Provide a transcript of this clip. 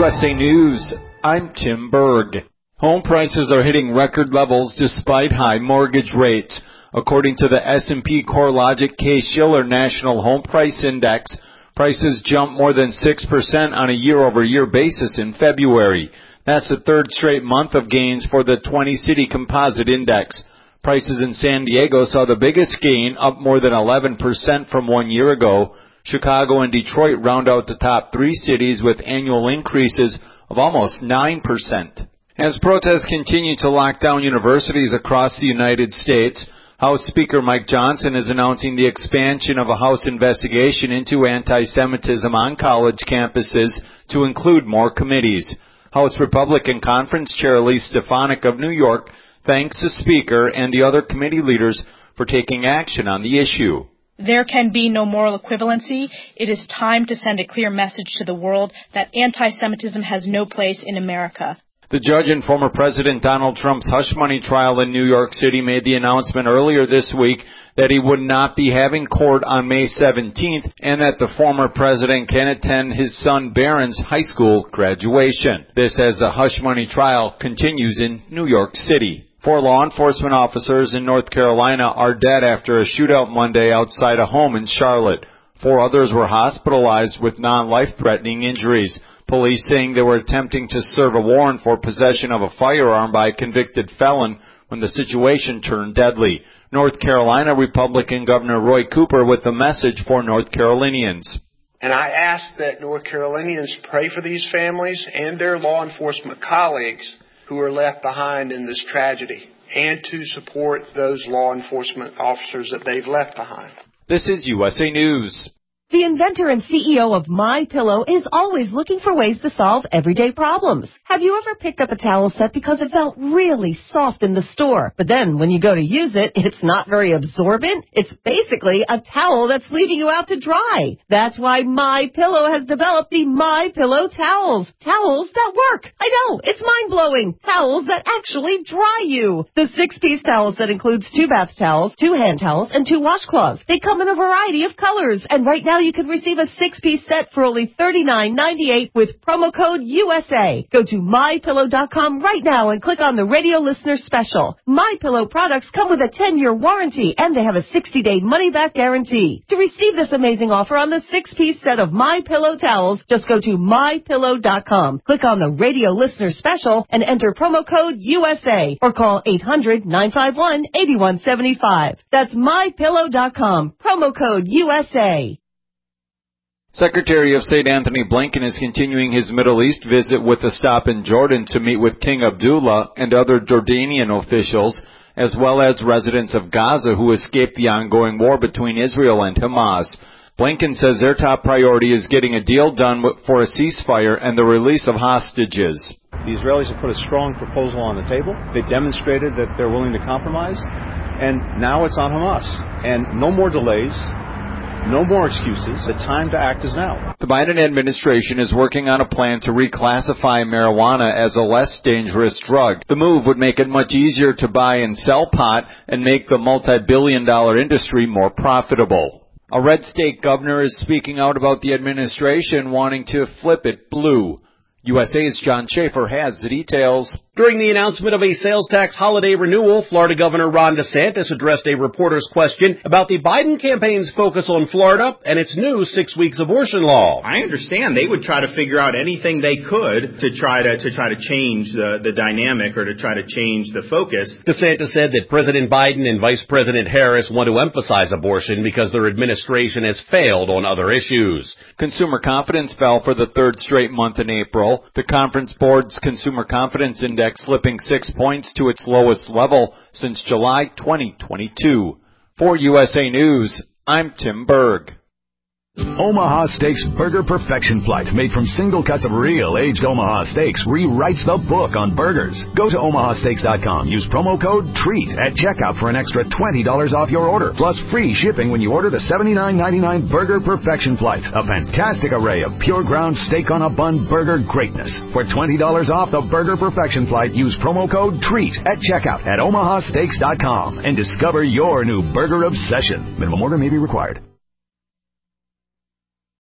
USA News, I'm Tim Berg. Home prices are hitting record levels despite high mortgage rates. According to the S&P CoreLogic Case-Shiller National Home Price Index, prices jumped more than 6% on a year-over-year basis in February. That's the third straight month of gains for the 20-city composite index. Prices in San Diego saw the biggest gain, up more than 11% from 1 year ago. Chicago and Detroit round out the top three cities with annual increases of almost 9%. As protests continue to lock down universities across the United States, House Speaker Mike Johnson is announcing the expansion of a House investigation into anti-Semitism on college campuses to include more committees. House Republican Conference Chair Elise Stefanik of New York thanks the Speaker and the other committee leaders for taking action on the issue. There can be no moral equivalency. It is time to send a clear message to the world that anti-Semitism has no place in America. The judge in former President Donald Trump's hush money trial in New York City made the announcement earlier this week that he would not be having court on May 17th and that the former president can attend his son Barron's high school graduation. This as the hush money trial continues in New York City. 4 law enforcement officers in North Carolina are dead after a shootout Monday outside a home in Charlotte. 4 others were hospitalized with non-life-threatening injuries. Police saying they were attempting to serve a warrant for possession of a firearm by a convicted felon when the situation turned deadly. North Carolina Republican Governor Roy Cooper with a message for North Carolinians. And I ask that North Carolinians pray for these families and their law enforcement colleagues who are left behind in this tragedy, and to support those law enforcement officers that they've left behind. This is USA News. The inventor and CEO of MyPillow is always looking for ways to solve everyday problems. Have you ever picked up a towel set because it felt really soft in the store, but then when you go to use it, it's not very absorbent? It's basically a towel that's leaving you out to dry. That's why MyPillow has developed the MyPillow towels. Towels that work. I know, it's mind-blowing. Towels that actually dry you. The 6-piece towel set includes 2 bath towels, 2 hand towels, and 2 washcloths. They come in a variety of colors, and right now you can receive a 6-piece set for only $39.98 with promo code USA. Go to MyPillow.com right now and click on the radio listener special. MyPillow products come with a 10-year warranty and they have a 60-day money-back guarantee. To receive this amazing offer on the 6-piece set of MyPillow towels, just go to MyPillow.com. Click on the radio listener special and enter promo code USA or call 800-951-8175. That's MyPillow.com. Promo code USA. Secretary of State Anthony Blinken is continuing his Middle East visit with a stop in Jordan to meet with King Abdullah and other Jordanian officials, as well as residents of Gaza who escaped the ongoing war between Israel and Hamas. Blinken says their top priority is getting a deal done for a ceasefire and the release of hostages. The Israelis have put a strong proposal on the table. They've demonstrated that they're willing to compromise, and now it's on Hamas. And no more delays. No more excuses. The time to act is now. The Biden administration is working on a plan to reclassify marijuana as a less dangerous drug. The move would make it much easier to buy and sell pot and make the multi-billion-dollar industry more profitable. A red state governor is speaking out about the administration wanting to flip it blue. USA's John Schaefer has the details. During the announcement of a sales tax holiday renewal, Florida Governor Ron DeSantis addressed a reporter's question about the Biden campaign's focus on Florida and its new 6-week abortion law. I understand they would try to figure out anything they could to try to change the dynamic or to try to change the focus. DeSantis said that President Biden and Vice President Harris want to emphasize abortion because their administration has failed on other issues. Consumer confidence fell for the third straight month in April. The Conference Board's Consumer Confidence Index slipping 6 points to its lowest level since July 2022. For USA News, I'm Tim Berg. Omaha Steaks Burger Perfection Flight, made from single cuts of real aged Omaha steaks, rewrites the book on burgers. Go to omahasteaks.com. Use promo code TREAT at checkout for an extra $20 off your order, plus free shipping when you order the $79.99 Burger Perfection Flight. A fantastic array of pure ground steak on a bun burger greatness. For $20 off the Burger Perfection Flight, use promo code TREAT at checkout at omahasteaks.com and discover your new burger obsession. Minimum order may be required.